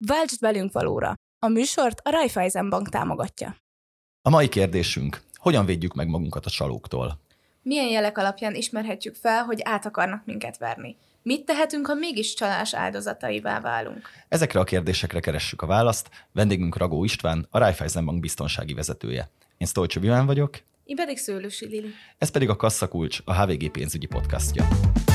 Váltsd velünk valóra! A műsort a Raiffeisen Bank támogatja. A mai kérdésünk, hogyan védjük meg magunkat a csalóktól? Milyen jelek alapján ismerhetjük fel, hogy át akarnak minket verni? Mit tehetünk, ha mégis csalás áldozataivá válunk? Ezekre a kérdésekre keressük a választ. Vendégünk Ragó István, a Raiffeisen Bank biztonsági vezetője. Én Sztolcsy Vilán vagyok. Én pedig Szőlősi Lili. Ez pedig a Kasszakulcs, a HVG pénzügyi podcastja.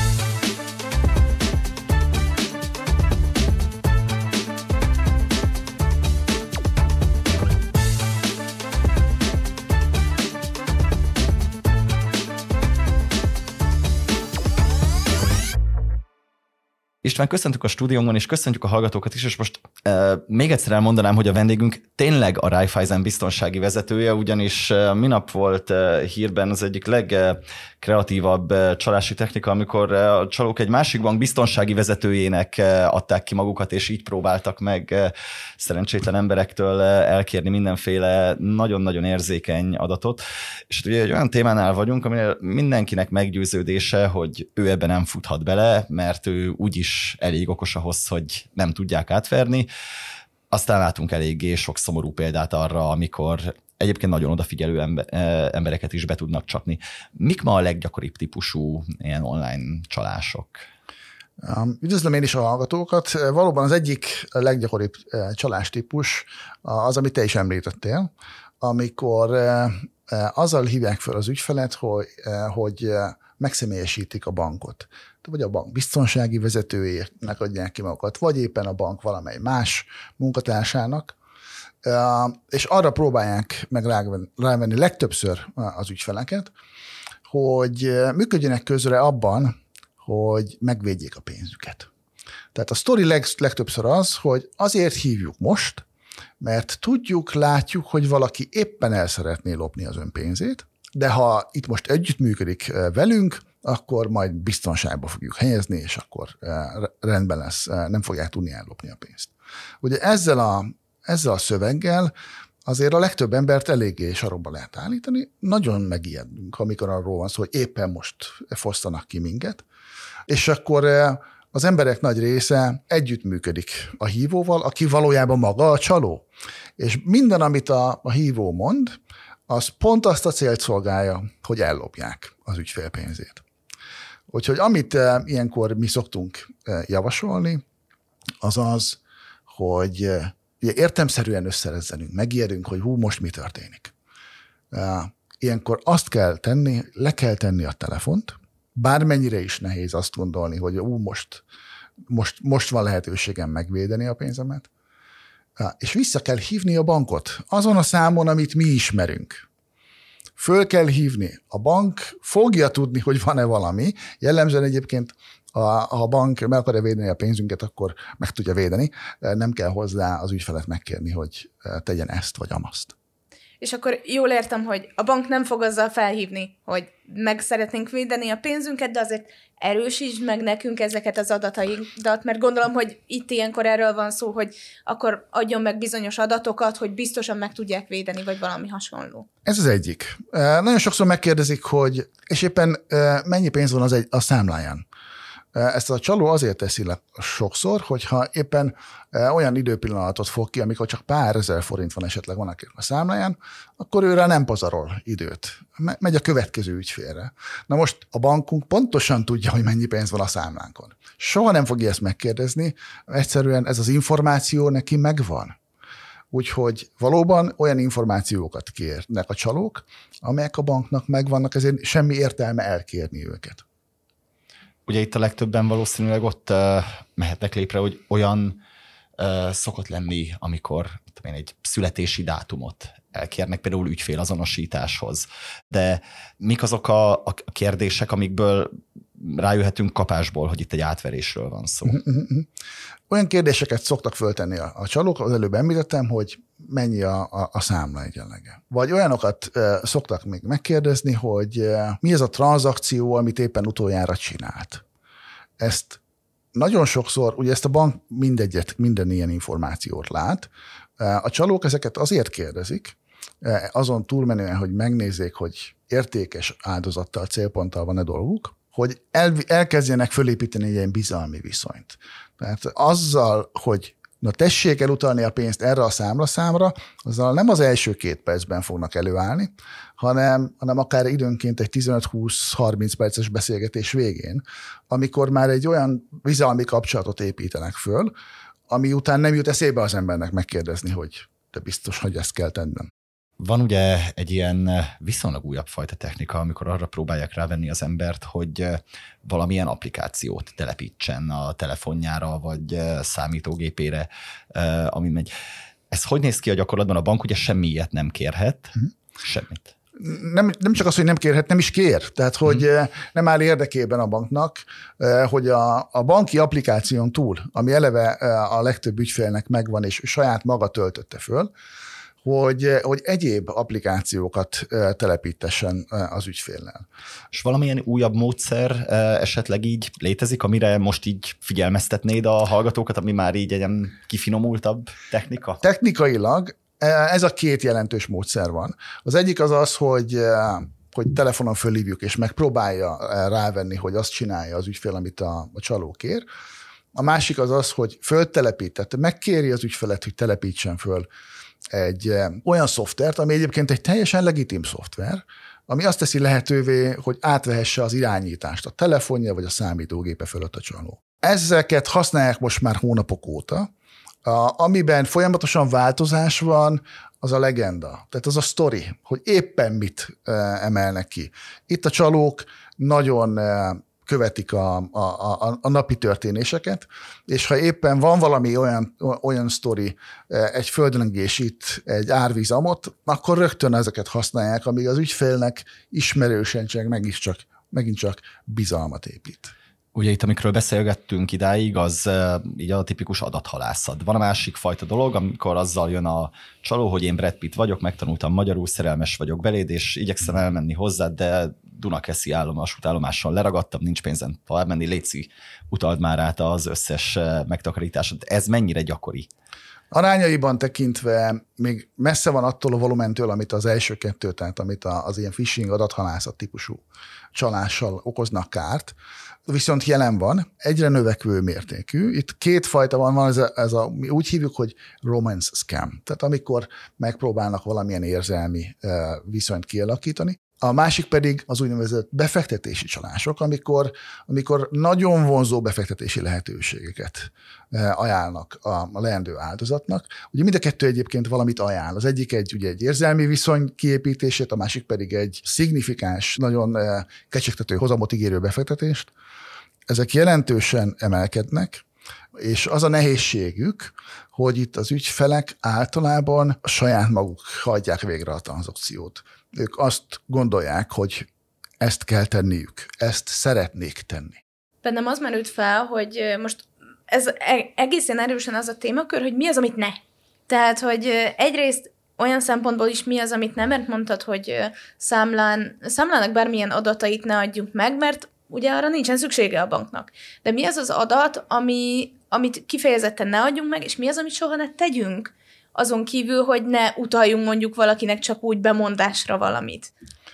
István, köszöntjük a stúdiónkban, és köszöntjük a hallgatókat is, és most még egyszer elmondanám, hogy a vendégünk tényleg a Raiffeisen biztonsági vezetője, ugyanis minap volt hírben az egyik legkreatívabb csalási technika, amikor a csalók egy másik bank biztonsági vezetőjének adták ki magukat, és így próbáltak meg szerencsétlen emberektől elkérni mindenféle nagyon-nagyon érzékeny adatot. És ugye egy olyan témánál vagyunk, aminél mindenkinek meggyőződése, hogy ő ebben nem futhat bele, mert ő úgyis elég okos ahhoz, hogy nem tudják átverni. Aztán látunk eléggé sok szomorú példát arra, amikor egyébként nagyon odafigyelő embereket is be tudnak csapni. Mik ma a leggyakoribb típusú ilyen online csalások? Üdvözlöm én is a hallgatókat. Valóban az egyik leggyakoribb csalástípus az, amit te is említettél, amikor azzal hívják fel az ügyfelet, hogy megszemélyesítik a bankot. Vagy a bank biztonsági vezetőjének adják ki magukat, vagy éppen a bank valamely más munkatársának, és arra próbálják meg rávenni legtöbbször az ügyfeleket, hogy működjenek közre abban, hogy megvédjék a pénzüket. Tehát a sztori legtöbbször az, hogy azért hívjuk most, mert tudjuk, látjuk, hogy valaki éppen el szeretné lopni az ön pénzét, de ha itt most együttműködik velünk, akkor majd biztonságba fogjuk helyezni, és akkor rendben lesz, nem fogják tudni ellopni a pénzt. Ugye ezzel a szöveggel azért a legtöbb embert eléggé sarokba lehet állítani, nagyon megijedünk, amikor arról van szó, hogy éppen most fosztanak ki minket, és akkor az emberek nagy része együttműködik a hívóval, aki valójában maga a csaló. És minden, amit a hívó mond, az pont azt a célt szolgálja, hogy ellopják az ügyfél pénzét. Úgyhogy amit ilyenkor mi szoktunk javasolni, az az, hogy ugye értelemszerűen összerezzenünk, megijedünk, hogy most mi történik. Ilyenkor azt kell tenni, le kell tenni a telefont, bármennyire is nehéz azt gondolni, hogy most van lehetőségem megvédeni a pénzemet, és vissza kell hívni a bankot azon a számon, amit mi ismerünk. Föl kell hívni. A bank fogja tudni, hogy van-e valami. Jellemzően egyébként, ha a bank meg akarja védeni a pénzünket, akkor meg tudja védeni. Nem kell hozzá az ügyfelet megkérni, hogy tegyen ezt vagy amazt. És akkor jól értem, hogy a bank nem fog azzal felhívni, hogy meg szeretnénk védeni a pénzünket, de azért erősítsd meg nekünk ezeket az adataidat, mert gondolom, hogy itt ilyenkor erről van szó, hogy akkor adjon meg bizonyos adatokat, hogy biztosan meg tudják védeni, vagy valami hasonló. Ez az egyik. Nagyon sokszor megkérdezik, hogy és éppen mennyi pénz van a számláján. Ezt a csaló azért teszi le sokszor, hogyha éppen olyan időpillanatot fog ki, amikor csak pár ezer forint van esetleg van a számláján, akkor őre nem pazarol időt. Megy a következő ügyfélre. Na most a bankunk pontosan tudja, hogy mennyi pénz van a számlánkon. Soha nem fogja ezt megkérdezni, egyszerűen ez az információ neki megvan. Úgyhogy valóban olyan információkat kérnek a csalók, amelyek a banknak megvannak, ezért semmi értelme elkérni őket. Ugye itt a legtöbben valószínűleg ott mehetnek lépre, hogy olyan szokott lenni, amikor egy születési dátumot elkérnek, például ügyfélazonosításhoz. De mik azok a kérdések, amikből rájöhetünk kapásból, hogy itt egy átverésről van szó? Olyan kérdéseket szoktak föltenni a csalók, az előbb említettem, hogy mennyi a számla egyenlege. Vagy olyanokat szoktak még megkérdezni, hogy mi ez a tranzakció, amit éppen utoljára csinált. Ezt nagyon sokszor, ugye ezt a bank minden ilyen információt lát. A csalók ezeket azért kérdezik, azon túlmenően, hogy megnézzék, hogy értékes áldozattal, célponttal van-e dolguk, hogy elkezdjenek fölépíteni egy ilyen bizalmi viszonyt. Tehát azzal, hogy Na tessék elutalni a pénzt erre a számra, azzal nem az első 2 percben fognak előállni, hanem akár időnként egy 15-20-30 perces beszélgetés végén, amikor már egy olyan bizalmi kapcsolatot építenek föl, ami után nem jut eszébe az embernek megkérdezni, hogy te biztos, hogy ezt kell tennem. Van ugye egy ilyen viszonylag újabb fajta technika, amikor arra próbálják rávenni az embert, hogy valamilyen applikációt telepítsen a telefonjára, vagy számítógépére, ami megy. Ez hogy néz ki a gyakorlatban? A bank ugye semmi ilyet nem kérhet, semmit. Nem csak az, hogy nem kérhet, nem is kér. Tehát, hogy nem áll érdekében a banknak, hogy a banki applikáción túl, ami eleve a legtöbb ügyfélnek megvan, és saját maga töltötte föl, hogy egyéb applikációkat telepítessen az ügyféllel. És valamilyen újabb módszer esetleg így létezik, amire most így figyelmeztetnéd a hallgatókat, ami már így egy kifinomultabb technika? Technikailag ez a 2 jelentős módszer van. Az egyik az, hogy telefonon fölhívjuk, és megpróbálja rávenni, hogy azt csinálja az ügyfél, amit a csaló kér. A másik az, hogy föltelepített, megkéri az ügyfelet, hogy telepítsen föl egy olyan szoftvert, ami egyébként egy teljesen legitim szoftver, ami azt teszi lehetővé, hogy átvehesse az irányítást a telefonja vagy a számítógépe fölött a csaló. Ezeket használják most már hónapok óta, amiben folyamatosan változás van, az a legenda. Tehát az a sztori, hogy éppen mit emelnek ki. Itt a csalók nagyon követik a napi történéseket, és ha éppen van valami olyan sztori, egy földrengés itt, egy árvízamot, akkor rögtön ezeket használják, amíg az ügyfélnek ismerősen megint csak bizalmat épít. Ugye itt, amikről beszélgettünk idáig, az így a tipikus adathalászat. Van a másik fajta dolog, amikor azzal jön a csaló, hogy én Brad Pitt vagyok, megtanultam magyarul, szerelmes vagyok beléd, és igyekszem elmenni hozzád, de Dunakeszi vasútállomáson leragadtam, nincs pénzem tovább menni, létszi, utald már át az összes megtakarításod. Ez mennyire gyakori? Arányaiban tekintve még messze van attól a volumentől, amit az első 2, tehát amit az ilyen phishing adathalászat típusú csalással okoznak kárt, viszont jelen van, egyre növekvő mértékű. Itt 2 fajta van mi úgy hívjuk, hogy romance scam, tehát amikor megpróbálnak valamilyen érzelmi viszonyt kialakítani. A másik pedig az úgynevezett befektetési csalások, amikor nagyon vonzó befektetési lehetőségeket ajánlnak a leendő áldozatnak. Ugye mind a 2 egyébként valamit ajánl. Az egyik egy érzelmi viszony kiépítését, a másik pedig egy szignifikáns, nagyon kecsegtető hozamot ígérő befektetést. Ezek jelentősen emelkednek, és az a nehézségük, hogy itt az ügyfelek általában a saját maguk hajtják végre a tranzakciót. Ők azt gondolják, hogy ezt kell tenniük, ezt szeretnék tenni. Bennem az merült fel, hogy most ez egészen erősen az a témakör, hogy mi az, amit ne. Tehát, hogy egyrészt olyan szempontból is mi az, amit nem, mert mondtad, hogy számlának bármilyen adatait ne adjunk meg, mert ugye arra nincsen szüksége a banknak. De mi az az adat, amit kifejezetten ne adjunk meg, és mi az, amit soha ne tegyünk, azon kívül, hogy ne utaljunk mondjuk valakinek csak úgy bemondásra valamit?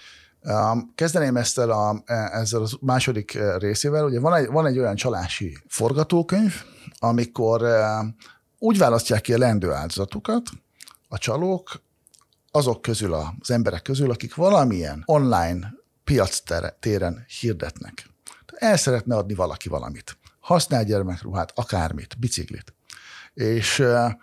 Kezdeném ezzel a második részével. Ugye van egy olyan csalási forgatókönyv, amikor úgy választják ki a leendő áldozatukat, a csalók, azok közül, az emberek közül, akik valamilyen online piac téren hirdetnek. El szeretne adni valaki valamit. Használ gyermekruhát, akármit, biciklit. És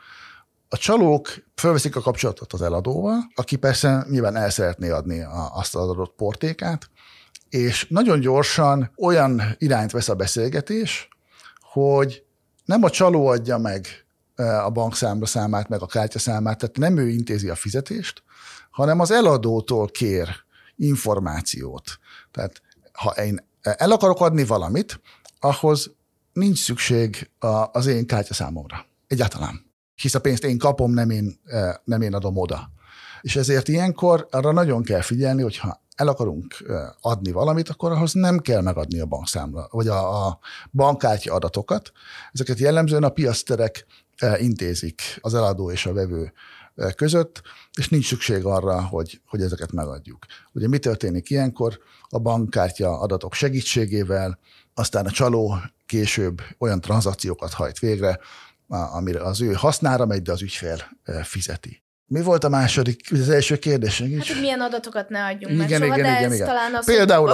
a csalók felveszik a kapcsolatot az eladóval, aki persze nyilván el szeretné adni azt az adott portékát, és nagyon gyorsan olyan irányt vesz a beszélgetés, hogy nem a csaló adja meg a bankszámát, meg a kártyaszámát, tehát nem ő intézi a fizetést, hanem az eladótól kér információt. Tehát ha én el akarok adni valamit, ahhoz nincs szükség az én kártyaszámomra. Egyáltalán. Hisz a pénzt én kapom, nem én adom oda. És ezért ilyenkor arra nagyon kell figyelni, hogy ha el akarunk adni valamit, akkor ahhoz nem kell megadni a bankszámla, vagy a bankkártya adatokat. Ezeket jellemzően a piacterek intézik az eladó és a vevő között, és nincs szükség arra, hogy ezeket megadjuk. Ugye mi történik ilyenkor? A bankkártya adatok segítségével, aztán a csaló később olyan tranzakciókat hajt végre, amire az ő hasznára megy, de az ügyfél fizeti. Mi volt a második, az első kérdésünk is? Hát, hogy milyen adatokat ne adjunk meg soha, de ez talán az, például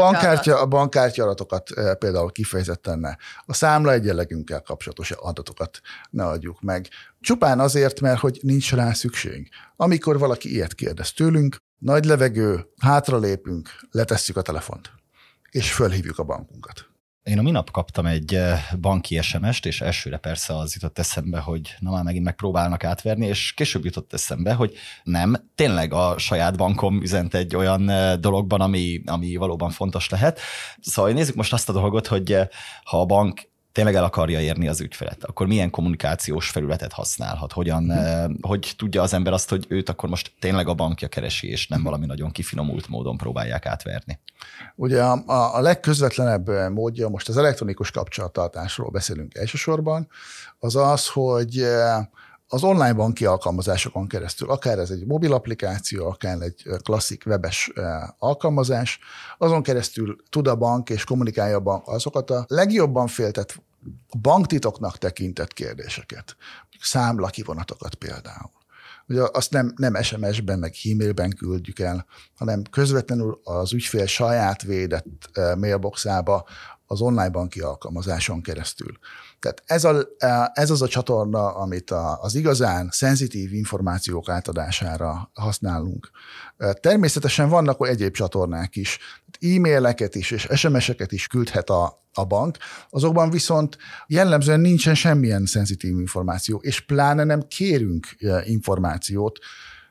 a bankkártya adatokat például kifejezetten ne. A számla egyenlegünkkel kapcsolatos adatokat ne adjuk meg. Csupán azért, mert hogy nincs rá szükség. Amikor valaki ilyet kérdez tőlünk, nagy levegő, hátralépünk, letesszük a telefont, és fölhívjuk a bankunkat. Én a minap kaptam egy banki SMS-t, és elsőre persze az jutott eszembe, hogy na már megint megpróbálnak átverni, és később jutott eszembe, hogy nem, tényleg a saját bankom üzent egy olyan dologban, ami valóban fontos lehet. Szóval nézzük most azt a dolgot, hogy ha a bank tényleg el akarja érni az ügyfelet, akkor milyen kommunikációs felületet használhat? Hogy tudja az ember azt, hogy őt akkor most tényleg a bankja keresi, és nem valami nagyon kifinomult módon próbálják átverni? Ugye a legközvetlenebb módja, most az elektronikus kapcsolattartásról beszélünk elsősorban, az az, hogy az online banki alkalmazásokon keresztül, akár ez egy mobil applikáció, akár egy klasszik webes alkalmazás, azon keresztül tud a bank és kommunikálja a bank azokat a legjobban féltett banktitoknak tekintett kérdéseket, számla kivonatokat például. Ugye azt nem SMS-ben, meg e-mailben küldjük el, hanem közvetlenül az ügyfél saját védett mailboxába az online banki alkalmazáson keresztül. Tehát ez az a csatorna, amit az igazán szenzitív információk átadására használunk. Természetesen vannak egyéb csatornák is, e-maileket is és SMS-eket is küldhet a bank, azokban viszont jellemzően nincsen semmilyen szenzitív információ, és pláne nem kérünk információt,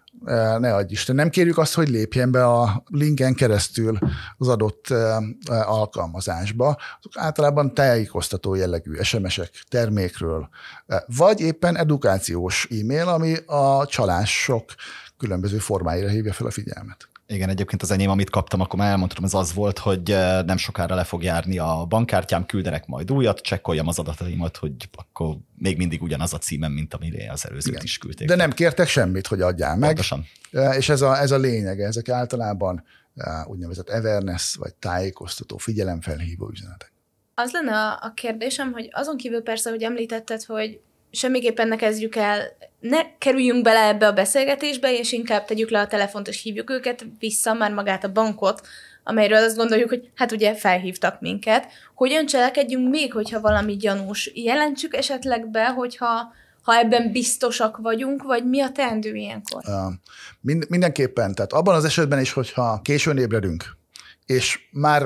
ne adj Isten, nem kérjük azt, hogy lépjen be a linken keresztül az adott alkalmazásba. Azok általában tájékoztató jellegű SMS-ek termékről, vagy éppen edukációs e-mail, ami a csalások különböző formáira hívja fel a figyelmet. Igen, egyébként az enyém, amit kaptam, akkor már elmondtam, ez az volt, hogy nem sokára le fog járni a bankkártyám, küldenek majd újat, csekkoljam az adataimat, hogy akkor még mindig ugyanaz a címem, mint amire az előzőt is küldték. De nem kértek semmit, hogy adjál meg. Pontosan. És ez a lényege, ezek általában úgynevezett awareness, vagy tájékoztató, figyelemfelhívó üzenetek. Az lenne a kérdésem, hogy azon kívül persze, hogy említetted, hogy semmiképpen ne kezdjük el, ne kerüljünk bele ebbe a beszélgetésbe, és inkább tegyük le a telefont, és hívjuk őket vissza, már magát a bankot, amelyről azt gondoljuk, hogy hát ugye felhívtak minket. Hogyan cselekedjünk még, hogyha valami gyanús? Jelentsük esetleg be, hogyha ebben biztosak vagyunk, vagy mi a teendő ilyenkor? Mindenképpen. Tehát abban az esetben is, hogyha későn ébredünk, és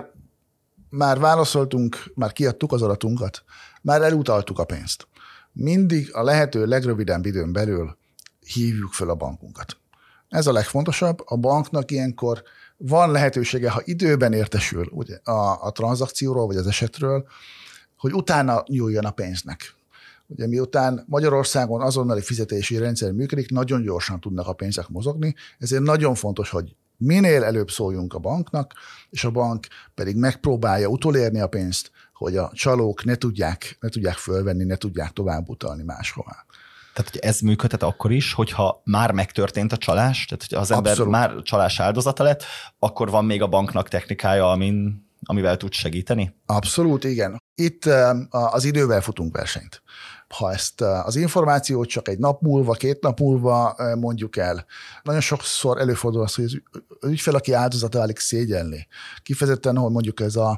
már válaszoltunk, már kiadtuk az adatunkat, már elutaltuk a pénzt. Mindig a lehető legrövidebb időn belül hívjuk fel a bankunkat. Ez a legfontosabb. A banknak ilyenkor van lehetősége, ha időben értesül ugye, a tranzakcióról vagy az esetről, hogy utána nyúljon a pénznek. Ugye miután Magyarországon azonnali fizetési rendszer működik, nagyon gyorsan tudnak a pénzek mozogni, ezért nagyon fontos, hogy minél előbb szóljunk a banknak, és a bank pedig megpróbálja utolérni a pénzt, hogy a csalók ne tudják fölvenni, ne tudják tovább utalni máshová. Tehát, hogy ez működhet akkor is, hogyha már megtörtént a csalás, tehát hogy az ember már csalás áldozata lett, akkor van még a banknak technikája, amivel tud segíteni? Abszolút, igen. Itt az idővel futunk versenyt. Ha ezt az információt csak egy nap múlva, 2 nap múlva mondjuk el, nagyon sokszor előfordul az, hogy az ügyfél, aki áldozata válik, szégyelli. Kifejezetten, hogy mondjuk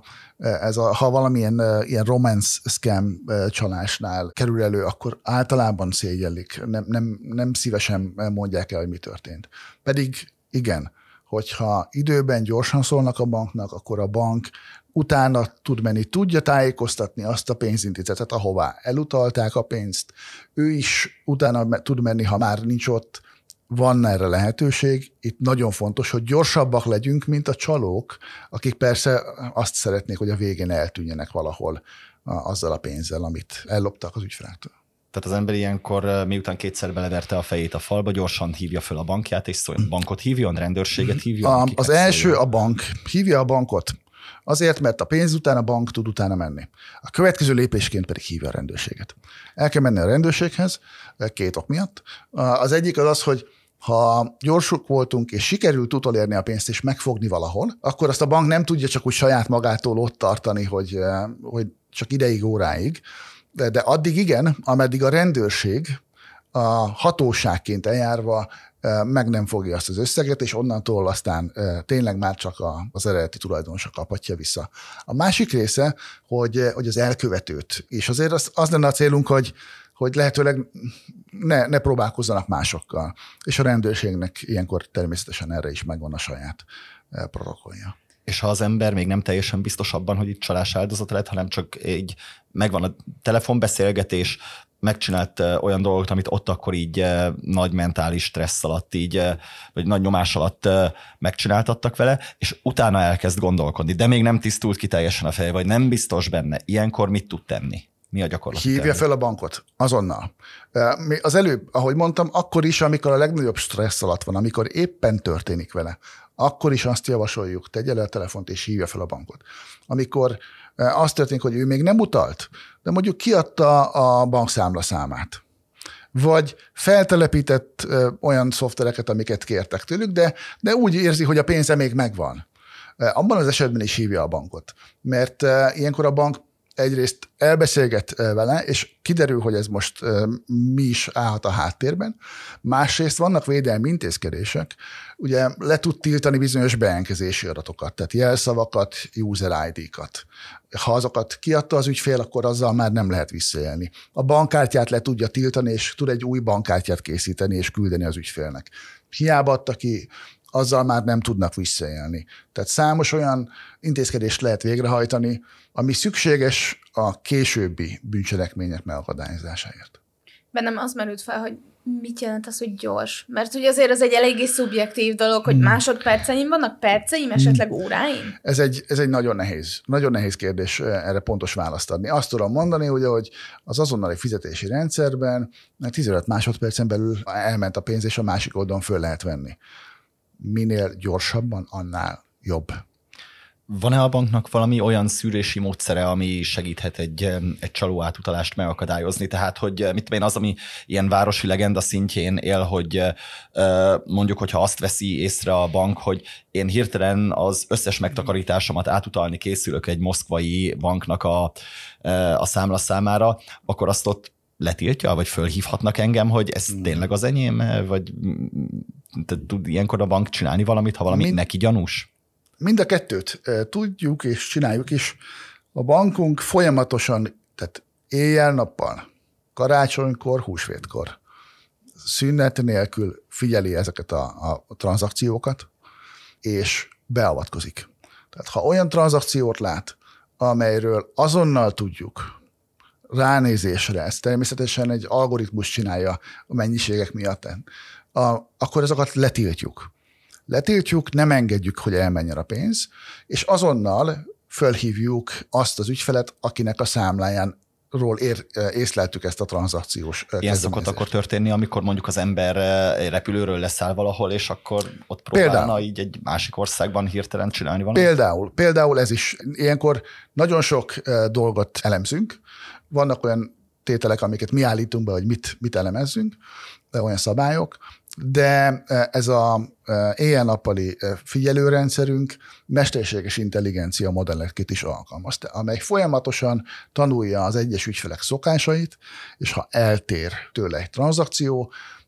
ha valamilyen ilyen romance scam csalásnál kerül elő, akkor általában szégyellik, nem szívesen mondják el, hogy mi történt. Pedig igen, hogyha időben gyorsan szólnak a banknak, akkor a bank utána tud menni, tudja tájékoztatni azt a pénzintézetet, ahová elutalták a pénzt. Ő is utána tud menni, ha már nincs ott, van erre lehetőség. Itt nagyon fontos, hogy gyorsabbak legyünk, mint a csalók, akik persze azt szeretnék, hogy a végén eltűnjenek valahol azzal a pénzzel, amit elloptak az ügyfelektől. Tehát az ember ilyenkor, miután 2-szer beleverte a fejét a falba, gyorsan hívja föl a bankját, és szóljon, bankot hívjon, rendőrséget hívjon? Az első a bank. Hívja a bankot. Azért, mert a pénz után a bank tud utána menni. A következő lépésként pedig hívja a rendőrséget. El kell menni a rendőrséghez 2 ok miatt. Az egyik az, hogy ha gyorsuk voltunk, és sikerült utolérni a pénzt, és megfogni valahol, akkor azt a bank nem tudja csak úgy saját magától ott tartani, hogy csak ideig, óráig. De addig igen, ameddig a rendőrség a hatóságként eljárva meg nem fogja azt az összeget, és onnantól aztán tényleg már csak az eredeti tulajdonosa kaphatja vissza. A másik része, hogy az elkövetőt, és azért az lenne a célunk, hogy lehetőleg ne próbálkozzanak másokkal. És a rendőrségnek ilyenkor természetesen erre is megvan a saját protokollja. És ha az ember még nem teljesen biztos abban, hogy itt csalás áldozata lett, hanem csak így megvan a telefonbeszélgetés, megcsinált olyan dolgot, amit ott akkor így nagy mentális stressz alatt, így, vagy nagy nyomás alatt megcsináltattak vele, és utána elkezd gondolkodni, de még nem tisztult ki teljesen a feje, vagy nem biztos benne. Ilyenkor mit tud tenni? Mi a gyakorlati Hívja terve? fel a bankot, azonnal. Az előbb, ahogy mondtam, akkor is, amikor a legnagyobb stressz alatt van, amikor éppen történik vele, akkor is azt javasoljuk, tegye le a telefont és hívja fel a bankot. Amikor az történik, hogy ő még nem utalt, de mondjuk kiadta a bankszámla számát, vagy feltelepített olyan szoftvereket, amiket kértek tőlük, de úgy érzi, hogy a pénze még megvan. Abban az esetben is hívja a bankot, mert ilyenkor a bank egyrészt elbeszélget vele, és kiderül, hogy ez most mi is állhat a háttérben. Másrészt vannak védelmi intézkedések, ugye le tud tiltani bizonyos bejelentkezési adatokat, tehát jelszavakat, user ID-kat. Ha azokat kiadta az ügyfél, akkor azzal már nem lehet visszaélni. A bankkártyát le tudja tiltani, és tud egy új bankkártyát készíteni és küldeni az ügyfélnek. Hiába adta ki, azzal már nem tudnak visszaélni. Tehát számos olyan intézkedést lehet végrehajtani, ami szükséges a későbbi bűncselekmények megakadályozásáért. Bennem az merült fel, hogy mit jelent az, hogy gyors? Mert ugye azért az egy eléggé szubjektív dolog, hogy másodperceim vannak, perceim, esetleg óráim? Ez egy nagyon nehéz kérdés erre pontos választ adni. Azt tudom mondani, ugye, hogy az azonnali fizetési rendszerben 15 másodpercen belül elment a pénz, és a másik oldalon föl lehet venni. Minél gyorsabban, annál jobb. Van-e a banknak valami olyan szűrési módszere, ami segíthet egy csaló átutalást megakadályozni? Tehát, hogy mit tudom én, az, ami ilyen városi legenda szintjén él, hogy mondjuk, hogyha azt veszi észre a bank, hogy én hirtelen az összes megtakarításomat átutalni készülök egy moszkvai banknak a számlaszámára, akkor azt ott letiltja, vagy fölhívhatnak engem, hogy ez tényleg az enyém, vagy tud ilyenkor a bank csinálni valamit, ha valami neki gyanús? Mind a kettőt tudjuk és csináljuk is. A bankunk folyamatosan, tehát éjjel-nappal, karácsonykor, húsvétkor, szünet nélkül figyeli ezeket a tranzakciókat, és beavatkozik. Tehát ha olyan tranzakciót lát, amelyről azonnal tudjuk, ránézésre, ez természetesen egy algoritmus csinálja a mennyiségek miatt, akkor azokat letiltjuk. Letiltjuk, nem engedjük, hogy elmenjen a pénz, és azonnal fölhívjuk azt az ügyfelet, akinek a számlájánról észleltük ezt a tranzakciós Ilyen szokott akkor történni, amikor mondjuk az ember repülőről leszáll valahol, és akkor ott próbálna így egy másik országban hirtelen csinálni valamit? Például ez is. Ilyenkor nagyon sok dolgot elemzünk. Vannak olyan tételek, amiket mi állítunk be, hogy mit elemezzünk, olyan szabályok, de ez az éjjel-nappali figyelőrendszerünk mesterséges intelligencia modelleket is alkalmaz, amely folyamatosan tanulja az egyes ügyfelek szokásait, és ha eltér tőle egy tranzakció,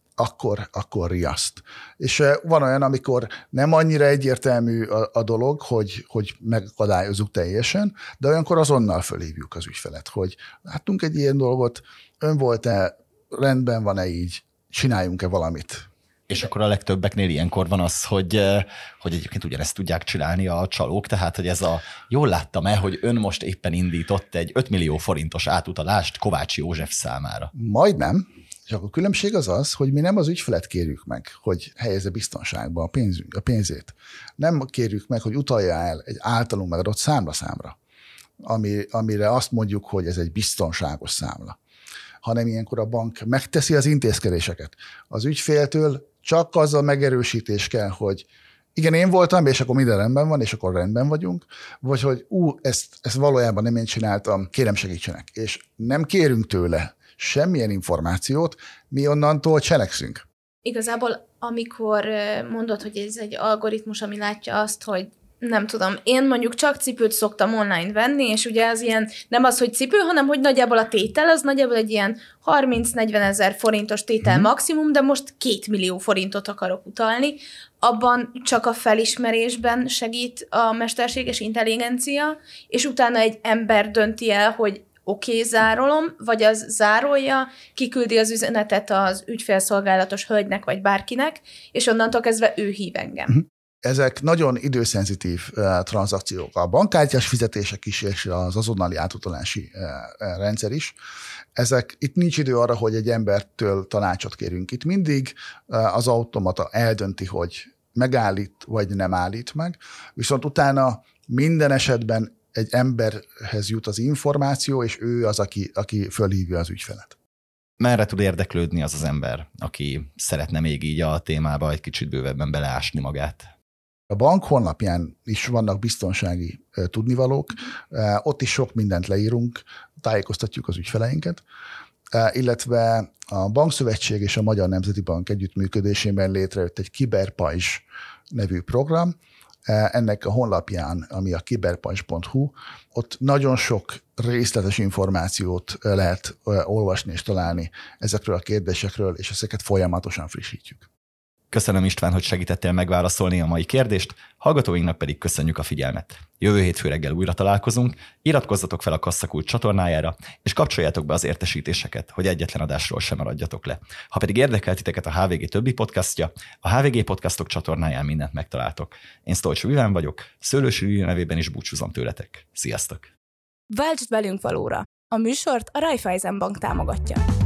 akkor riaszt. És van olyan, amikor nem annyira egyértelmű a dolog, hogy megakadályozzuk teljesen, de olyankor azonnal fölhívjuk az ügyfelet, hogy láttunk egy ilyen dolgot, ön volt-e, rendben van-e így, csináljunk-e valamit. És akkor a legtöbbeknél ilyenkor van az, hogy egyébként ugyanezt tudják csinálni a csalók, tehát hogy ez jól láttam-e, hogy ön most éppen indított egy 5 millió forintos átutalást Kovács József számára? Majdnem. És akkor a különbség az, hogy mi nem az ügyfelet kérjük meg, hogy helyezze biztonságba a pénzét. Nem kérjük meg, hogy utalja el egy általunk megadott számla, amire azt mondjuk, hogy ez egy biztonságos számla. Hanem ilyenkor a bank megteszi az intézkedéseket. Az ügyféltől csak az a megerősítés kell, hogy igen, én voltam, és akkor minden rendben van, és akkor rendben vagyunk, vagy hogy ezt valójában nem én csináltam, kérem segítsenek. És nem kérünk tőle semmilyen információt, mi onnantól cselekszünk. Igazából, amikor mondod, hogy ez egy algoritmus, ami látja azt, hogy Nem tudom, én mondjuk csak cipőt szoktam online venni, és ugye az ilyen, nem az, hogy cipő, hanem hogy nagyjából a tétel, az nagyjából egy ilyen 30-40 ezer forintos tétel maximum, de most 2 millió forintot akarok utalni. Abban csak a felismerésben segít a mesterséges intelligencia, és utána egy ember dönti el, hogy oké, zárolom, vagy az zárolja, kiküldi az üzenetet az ügyfélszolgálatos hölgynek, vagy bárkinek, és onnantól kezdve ő hív engem. Ezek nagyon időszenzitív tranzakciók. A bankkártyás fizetések is, és az azonnali átutalási rendszer is. Itt nincs idő arra, hogy egy embertől tanácsot kérünk. Itt mindig az automata eldönti, hogy megállít, vagy nem állít meg, viszont utána minden esetben egy emberhez jut az információ, és ő az, aki fölhívja az ügyfelet. Merre tud érdeklődni az az ember, aki szeretne még így a témába egy kicsit bővebben beleásni magát? A bank honlapján is vannak biztonsági tudnivalók, ott is sok mindent leírunk, tájékoztatjuk az ügyfeleinket, illetve a Bankszövetség és a Magyar Nemzeti Bank együttműködésében létrejött egy Kiberpajzs nevű program. Ennek a honlapján, ami a kiberpajzs.hu, ott nagyon sok részletes információt lehet olvasni és találni ezekről a kérdésekről, és ezeket folyamatosan frissítjük. Köszönöm István, hogy segítettél megválaszolni a mai kérdést, hallgatóinknak pedig köszönjük a figyelmet. Jövő hétfő reggel újra találkozunk, iratkozzatok fel a Kasszakult csatornájára, és kapcsoljátok be az értesítéseket, hogy egyetlen adásról sem maradjatok le. Ha pedig érdekel titeket a HVG többi podcastja, a HVG Podcastok csatornáján mindent megtaláltok. Én Stolcs Viván vagyok, Szőlősi Lili nevében is búcsúzom tőletek. Sziasztok! Váltsd velünk valóra! A műsort a Raiffeisen Bank támogatja.